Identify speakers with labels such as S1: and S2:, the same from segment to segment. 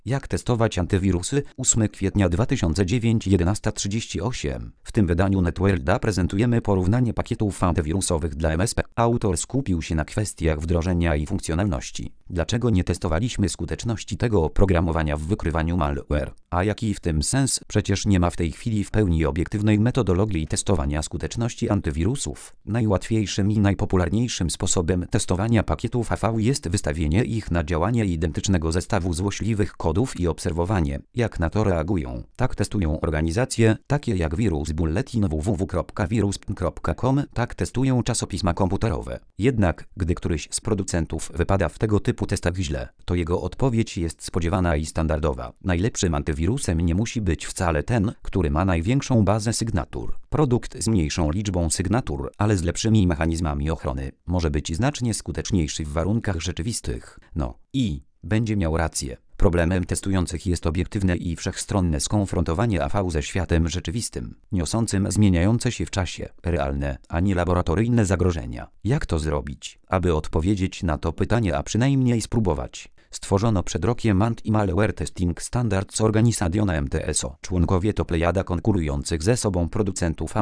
S1: Jak testować antywirusy? 8 kwietnia 2009, 11:38. W tym wydaniu NetWorlda prezentujemy porównanie pakietów antywirusowych dla MSP. Autor skupił się na kwestiach wdrożenia i funkcjonalności. Dlaczego nie testowaliśmy skuteczności tego oprogramowania w wykrywaniu malware? A jaki w tym sens? Przecież nie ma w tej chwili w pełni obiektywnej metodologii testowania skuteczności antywirusów. Najłatwiejszym i najpopularniejszym sposobem testowania pakietów AV jest wystawienie ich na działanie identycznego zestawu złośliwych kodów i obserwowanie, jak na to reagują. Tak testują organizacje, takie jak Virus Bulletin www.virus.com, tak testują czasopisma komputerowe. Jednak, gdy któryś z producentów wypada w tego typu testach źle, to jego odpowiedź jest spodziewana i standardowa. Najlepszym antywirusem nie musi być wcale ten, który ma największą bazę sygnatur. Produkt z mniejszą liczbą sygnatur, ale z lepszymi mechanizmami ochrony, może być znacznie skuteczniejszy w warunkach rzeczywistych. No i będzie miał rację. Problemem testujących jest obiektywne i wszechstronne skonfrontowanie AV ze światem rzeczywistym, niosącym zmieniające się w czasie, realne, a nie laboratoryjne zagrożenia. Jak to zrobić? Aby odpowiedzieć na to pytanie, a przynajmniej spróbować, stworzono przed rokiem Anti-Malware Testing Standards Organization MTSO. Członkowie to plejada konkurujących ze sobą producentów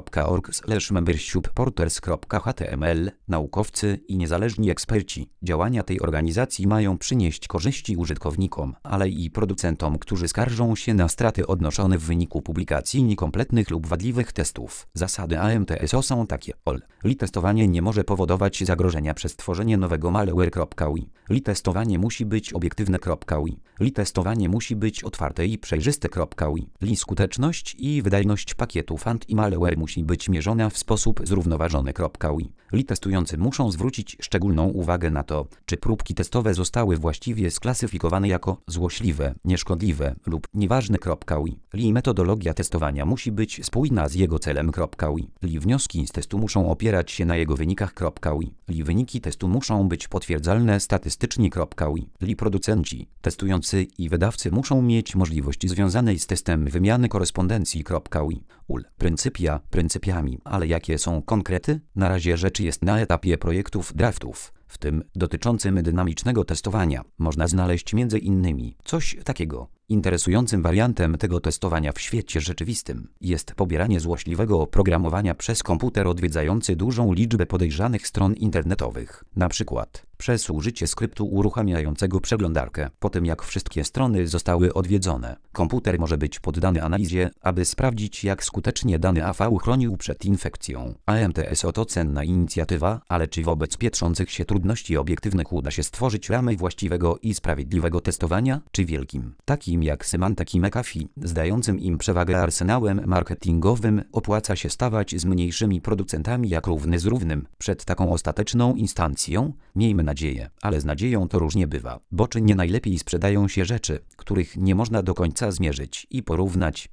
S1: amco.org/membership-porters.html, naukowcy i niezależni eksperci. Działania tej organizacji mają przynieść korzyści użytkownikom, ale i producentom, którzy skarżą się na straty odnoszone w wyniku publikacji niekompletnych lub wadliwych testów. Zasady AMTSO są takie: testowanie nie może powodować zagrożenia przez tworzenie nowego malware.ui. Testowanie musi być obiektywne.ui. Testowanie musi być otwarte i przejrzyste.ui. Skuteczność i wydajność pakietów anti-malware musi być mierzona w sposób zrównoważony.ui. Testujący muszą zwrócić szczególną uwagę na to, czy próbki testowe zostały właściwie sklasyfikowane jako złośliwe, nieszkodliwe lub nieważne.ui. Metodologia testowania musi być spójna z jego celem.ui. Wnioski z testu muszą opierać się na jego wynikach.ui. Wyniki testu muszą być potwierdzalne statystycznie.ui. Producenci, testujący i wydawcy muszą mieć możliwość związanej z testem wymiany korespondencji.ui. Pryncypiami, ale jakie są konkrety? Na razie rzecz jest na etapie projektów draftów, w tym dotyczącym dynamicznego testowania. Można znaleźć m.in. coś takiego. Interesującym wariantem tego testowania w świecie rzeczywistym jest pobieranie złośliwego oprogramowania przez komputer odwiedzający dużą liczbę podejrzanych stron internetowych. Na przykład przez użycie skryptu uruchamiającego przeglądarkę. Po tym jak wszystkie strony zostały odwiedzone, komputer może być poddany analizie, aby sprawdzić, jak skutecznie dany AV chronił przed infekcją. AMTSO to cenna inicjatywa, ale czy wobec pietrzących się trudności obiektywnych uda się stworzyć ramy właściwego i sprawiedliwego testowania, czy wielkim, takim jak Symantec i McAfee, zdającym im przewagę arsenałem marketingowym, opłaca się stawać z mniejszymi producentami jak równy z równym przed taką ostateczną instancją? Miejmy nadzieję, ale z nadzieją to różnie bywa, bo czy nie najlepiej sprzedają się rzeczy, których nie można do końca zmierzyć i porównać?